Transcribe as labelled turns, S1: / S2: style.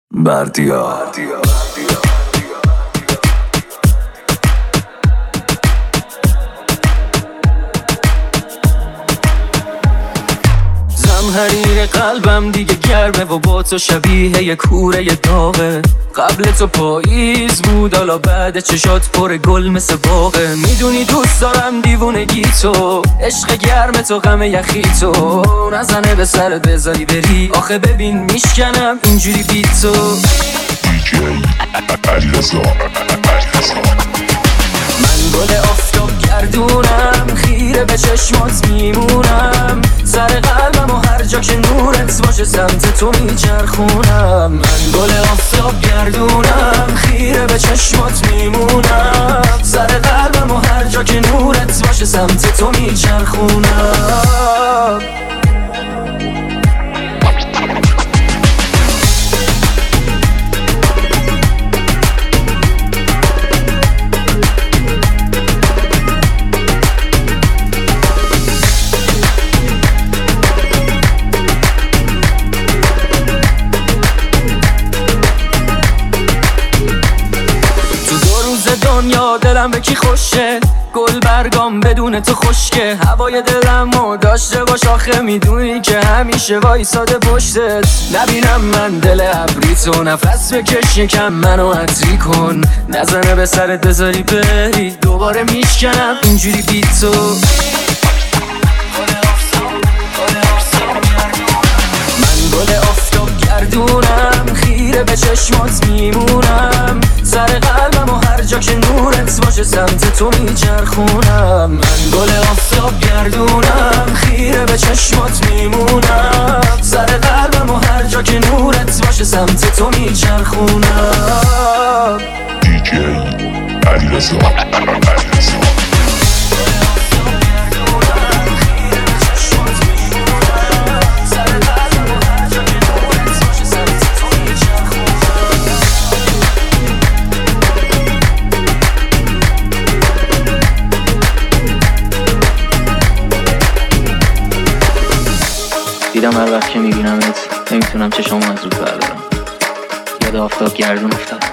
S1: بردیا
S2: زمهریر قلبم دیگه گرمه و با تو شبیه یه کوره داغه. قبل تو پاییز بود، حالا بعد چشات پر گل مثل باغه. میدونی دوست دارم دیوونگی تو، عشق گرم تو، غم یخی تو. نزنه به سرت بذاری بری، آخه ببین میشکنم اینجوری بی تو. من گل آفتاب گردونم، خیره به چشمات میمونم. سر قلبم و هر جا که نورت باشه سمت تو میچرخونم. من گل آفتاب گردونم، خیره به چشمات میمونم. سر قلبم و هر جا که نورت باشه سمت تو میچرخونم. دنیا دلم به کی خوشه، گل برگام بدون تو خشکه. هوای دلمو داشته باش، آخه میدونی که همیشه وایساده پشتت. نبینم من دل ابری تو، نفس بکش یکم منو عطری کن. نزنه به سرت بذاری بری، دوباره میشکنم اینجوری بی تو. من گل آفتاب گردونم، خیره به چشمات میمونم. سر قلبم و هر جا که نورت باشه سمت تو میچرخونم. من گل آفتاب گردونم، خیره به چشمات میمونم. سر قلبم و هر جا که نورت باشه سمت تو میچرخونم.
S3: دیجی علیرضا
S2: دیدم هر وقت که میبینمت نمیتونم چشامو از رود بردارم. یاد آفتاب گردون افتادم.